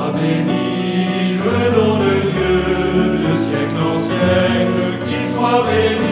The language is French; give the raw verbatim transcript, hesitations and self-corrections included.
soit béni, le nom de Dieu, de siècle en siècle, qu'il soit béni.